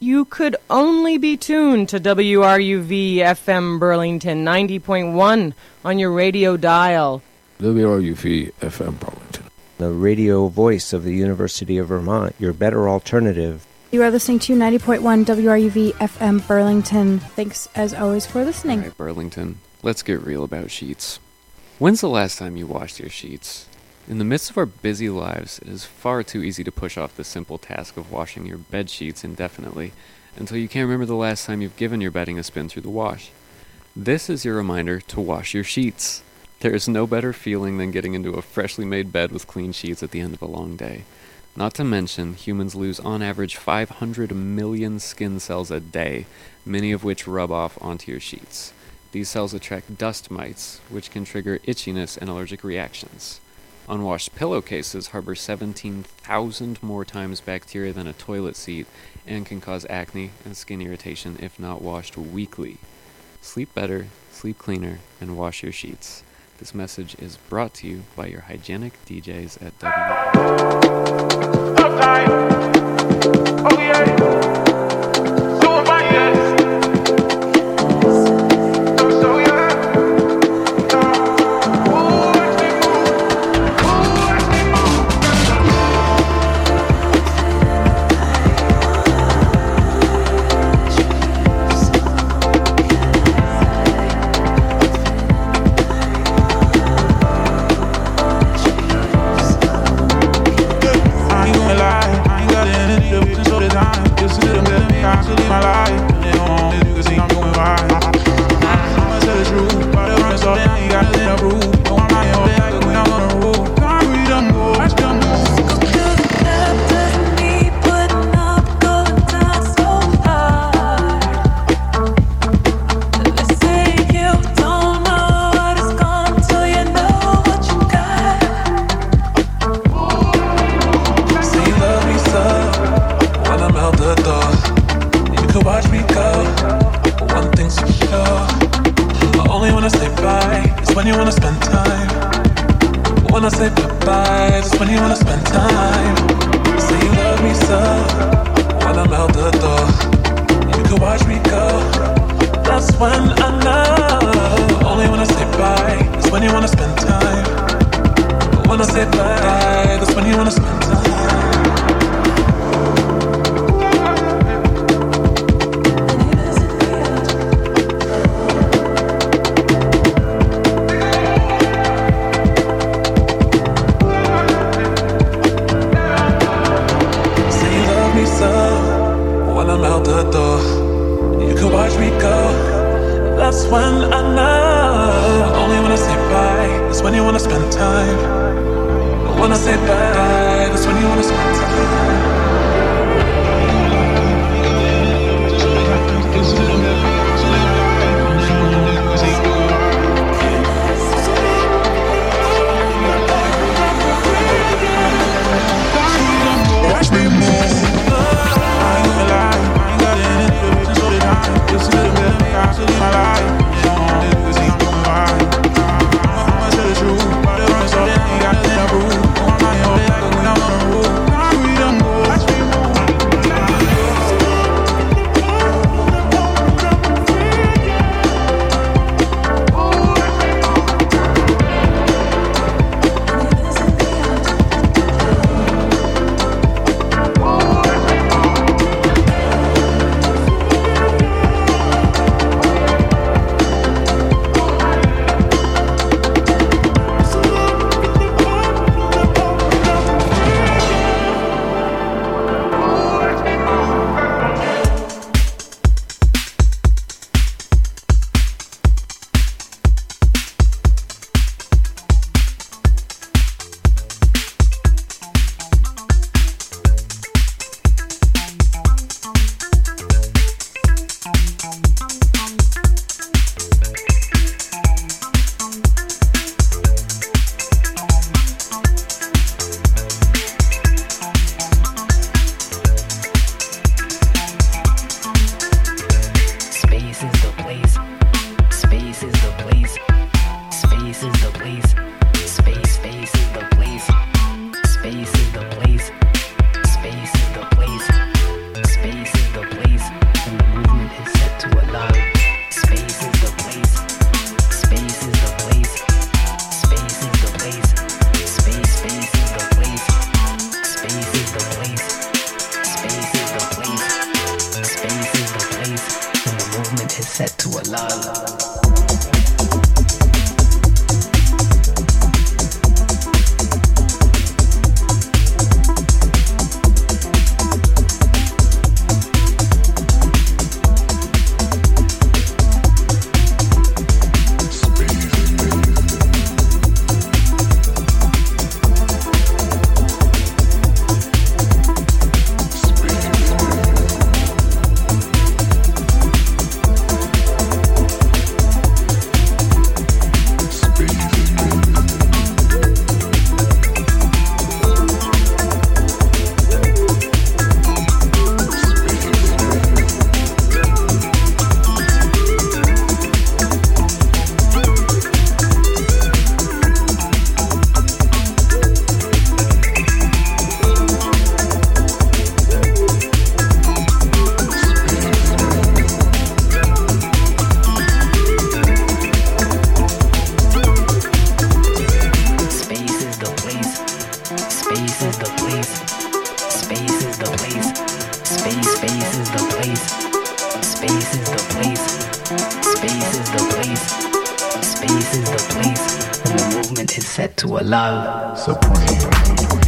You could only be tuned to WRUV FM Burlington 90.1 on your radio dial. WRUV FM Burlington, the radio voice of the University of Vermont, your better alternative. You are listening to 90.1 WRUV FM Burlington. Thanks, as always, for listening. All right, Burlington, let's get real about sheets. When's the last time you washed your sheets? In the midst of our busy lives, it is far too easy to push off the simple task of washing your bed sheets indefinitely until you can't remember the last time you've given your bedding a spin through the wash. This is your reminder to wash your sheets. There is no better feeling than getting into a freshly made bed with clean sheets at the end of a long day. Not to mention, humans lose on average 500 million skin cells a day, many of which rub off onto your sheets. These cells attract dust mites, which can trigger itchiness and allergic reactions. Unwashed pillowcases harbor 17,000 more times bacteria than a toilet seat and can cause acne and skin irritation if not washed weekly. Sleep better, sleep cleaner, and wash your sheets. This message is brought to you by your hygienic DJs at Don't to a love supreme.